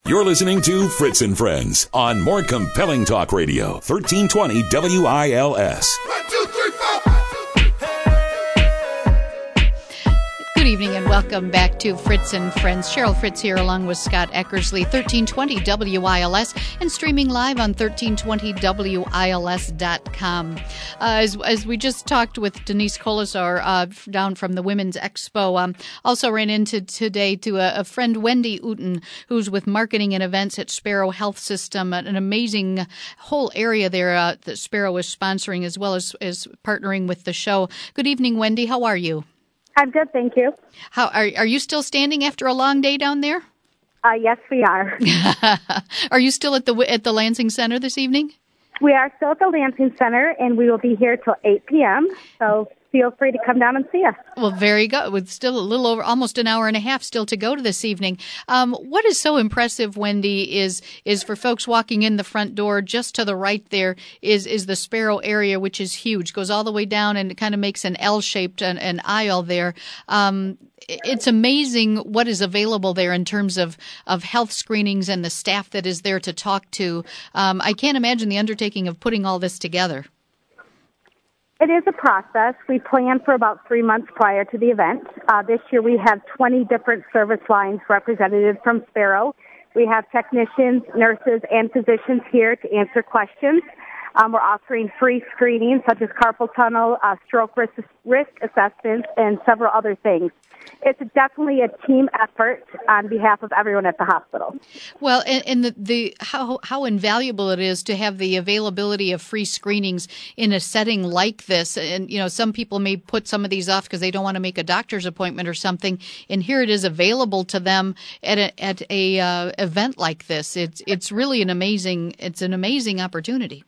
You're listening to Fritz and Friends on More Compelling Talk Radio, 1320 WILS. 1, 2, 3, 4. Good evening and welcome back to Fritz and Friends. Cheryl Fritz here along with Scott Eckersley, 1320 WILS, and streaming live on 1320WILS.com. As we just talked with Denise Colasar down from the Women's Expo, also ran into today to a friend, Wendy Uten, who's with marketing and events at Sparrow Health System, an amazing whole area there that Sparrow is sponsoring as well as partnering with the show. Good evening, Wendy. How are you? I'm good, thank you. How are you still standing after a long day down there? Yes, we are. Are you still at the Lansing Center this evening? We are still at the Lansing Center, and we will be here till 8 p.m., so feel free to come down and see us. Well, very good. With still a little over almost an hour and a half still to go to this evening. What is so impressive, Wendy, is for folks walking in the front door, just to the right there is the Sparrow area, which is huge, goes all the way down and it kind of makes an L-shaped an aisle there. It's amazing what is available there in terms of health screenings and the staff that is there to talk to. I can't imagine the undertaking of putting all this together. It is a process. We plan for about 3 months prior to the event. This year we have 20 different service lines represented from Sparrow. We have technicians, nurses, and physicians here to answer questions. We're offering free screenings such as carpal tunnel, stroke risk assessments, and several other things. It's definitely a team effort on behalf of everyone at the hospital. Well, and how invaluable it is to have the availability of free screenings in a setting like this. And, you know, some people may put some of these off because they don't want to make a doctor's appointment or something. And here it is available to them at a event like this. It's really an amazing opportunity.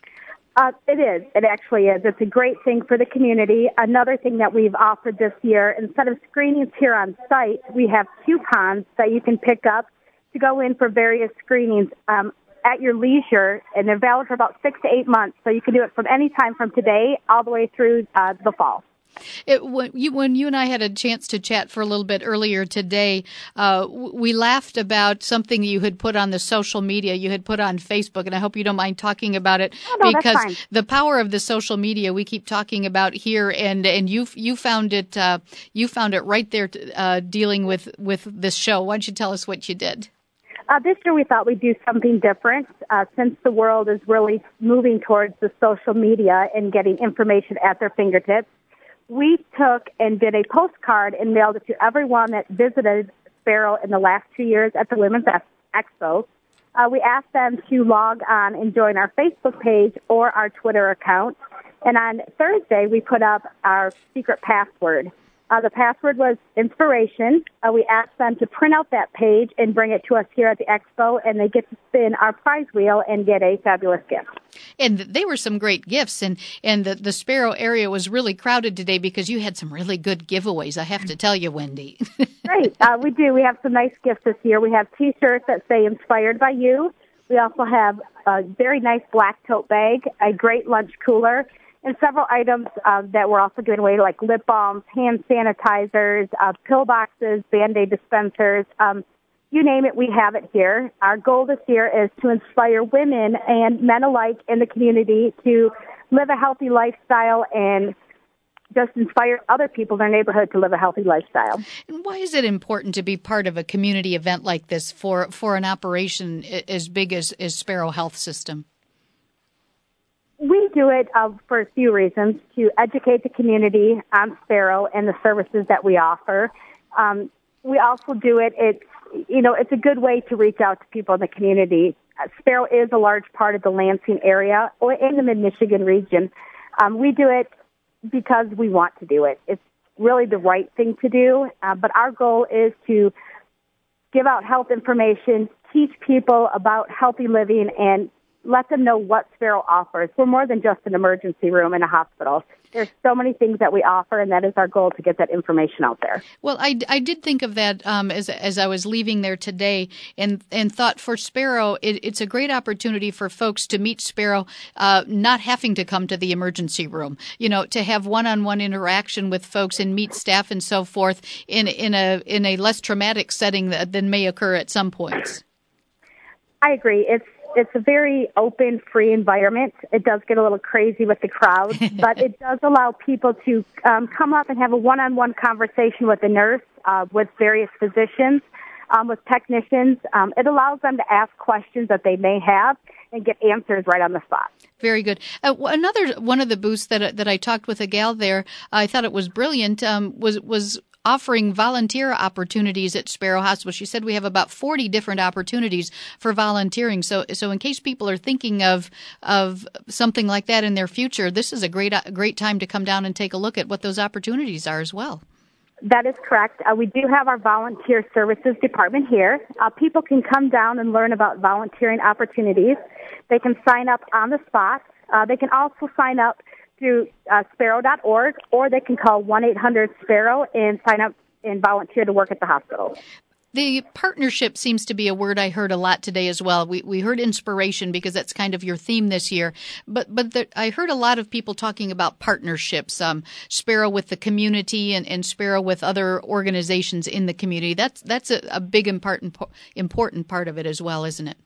It is. It actually is. It's a great thing for the community. Another thing that we've offered this year, instead of screenings here on site, we have coupons that you can pick up to go in for various screenings at your leisure, and they're valid for about 6 to 8 months. So you can do it from any time from today all the way through the fall. When you and I had a chance to chat for a little bit earlier today, we laughed about something you had put on the social media. You had put on Facebook, and I hope you don't mind talking about it, because the power of the social media we keep talking about here, and you found it right there dealing with this show. Why don't you tell us what you did? This year we thought we'd do something different since the world is really moving towards the social media and getting information at their fingertips. We took and did a postcard and mailed it to everyone that visited Sparrow in the last 2 years at the Women's Expo. We asked them to log on and join our Facebook page or our Twitter account. And on Thursday, we put up our secret password. The password was inspiration. We asked them to print out that page and bring it to us here at the Expo, and they get to spin our prize wheel and get a fabulous gift. And they were some great gifts, and the Sparrow area was really crowded today because you had some really good giveaways, I have to tell you, Wendy. Great. We do. We have some nice gifts this year. We have T-shirts that say Inspired by You. We also have a very nice black tote bag, a great lunch cooler, and several items that we're also giving away, like lip balms, hand sanitizers, pill boxes, Band-Aid dispensers. You name it, we have it here. Our goal this year is to inspire women and men alike in the community to live a healthy lifestyle and just inspire other people in their neighborhood to live a healthy lifestyle. And why is it important to be part of a community event like this for an operation as big as Sparrow Health System? We do it for a few reasons: to educate the community on Sparrow and the services that we offer. We also do it. It's a good way to reach out to people in the community. Sparrow is a large part of the Lansing area or in the Mid-Michigan region. We do it because we want to do it. It's really the right thing to do. But our goal is to give out health information, teach people about healthy living, and let them know what Sparrow offers. We're more than just an emergency room in a hospital. There's so many things that we offer, and that is our goal, to get that information out there. Well, I did think of that as I was leaving there today, and thought for Sparrow, it's a great opportunity for folks to meet Sparrow, not having to come to the emergency room. You know, to have one-on-one interaction with folks and meet staff and so forth in a less traumatic setting than may occur at some points. I agree. It's a very open, free environment. It does get a little crazy with the crowds, but it does allow people to come up and have a one-on-one conversation with a nurse, with various physicians, with technicians. It allows them to ask questions that they may have and get answers right on the spot. Very good. Another one of the booths that I talked with a gal there, I thought it was brilliant, was offering volunteer opportunities at Sparrow Hospital. She said we have about 40 different opportunities for volunteering. So in case people are thinking of something like that in their future, this is a great time to come down and take a look at what those opportunities are as well. That is correct. We do have our volunteer services department here. People can come down and learn about volunteering opportunities. They can sign up on the spot. They can also sign up through sparrow.org, or they can call 1-800-SPARROW and sign up and volunteer to work at the hospital. The partnership seems to be a word I heard a lot today as well. We heard inspiration because that's kind of your theme this year. But I heard a lot of people talking about partnerships, Sparrow with the community and Sparrow with other organizations in the community. That's a big important part of it as well, isn't it?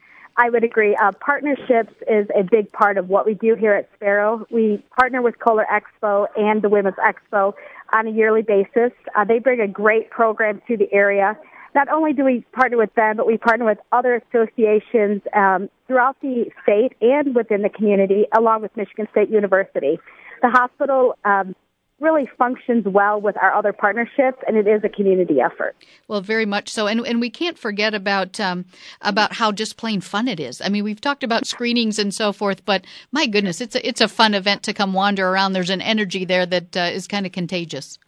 I would agree. Partnerships is a big part of what we do here at Sparrow. We partner with Kohler Expo and the Women's Expo on a yearly basis. They bring a great program to the area. Not only do we partner with them, but we partner with other associations throughout the state and within the community, along with Michigan State University. The hospital really functions well with our other partnerships, and it is a community effort. Well, very much so. And we can't forget about how just plain fun it is. I mean, we've talked about screenings and so forth, but my goodness, it's a fun event to come wander around. There's an energy there that is kind of contagious.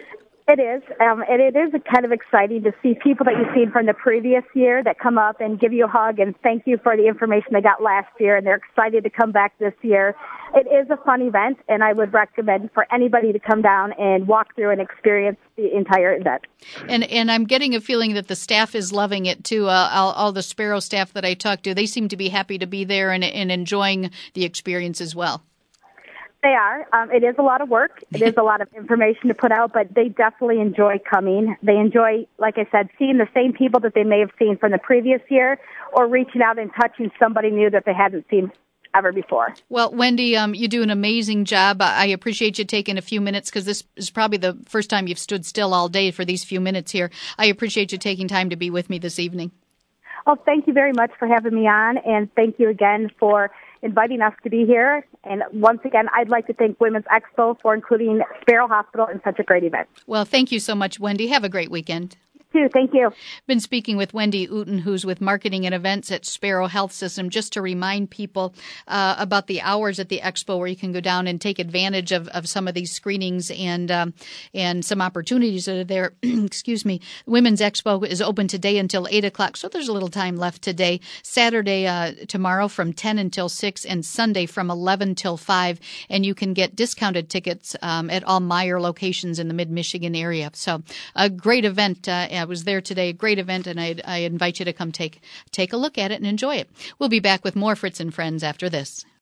It is, and it is kind of exciting to see people that you've seen from the previous year that come up and give you a hug and thank you for the information they got last year, and they're excited to come back this year. It is a fun event, and I would recommend for anybody to come down and walk through and experience the entire event. And I'm getting a feeling that the staff is loving it, too. All the Sparrow staff that I talked to, they seem to be happy to be there and enjoying the experience as well. They are. It is a lot of work. It is a lot of information to put out, but they definitely enjoy coming. They enjoy, like I said, seeing the same people that they may have seen from the previous year or reaching out and touching somebody new that they hadn't seen ever before. Well, Wendy, you do an amazing job. I appreciate you taking a few minutes because this is probably the first time you've stood still all day for these few minutes here. I appreciate you taking time to be with me this evening. Oh, thank you very much for having me on, and thank you again for inviting us to be here. And once again, I'd like to thank Women's Expo for including Sparrow Hospital in such a great event. Well, thank you so much, Wendy. Have a great weekend. Too. Thank you. Been speaking with Wendy Uten, who's with marketing and events at Sparrow Health System, just to remind people about the hours at the expo where you can go down and take advantage of some of these screenings and some opportunities that are there. Excuse me. Women's Expo is open today until 8 o'clock, so there's a little time left today. Saturday tomorrow from 10 until 6 and Sunday from 11 till 5. And you can get discounted tickets at all Meijer locations in the mid-Michigan area. So a great event. I was there today, a great event, and I invite you to come take a look at it and enjoy it. We'll be back with more Fritz and Friends after this.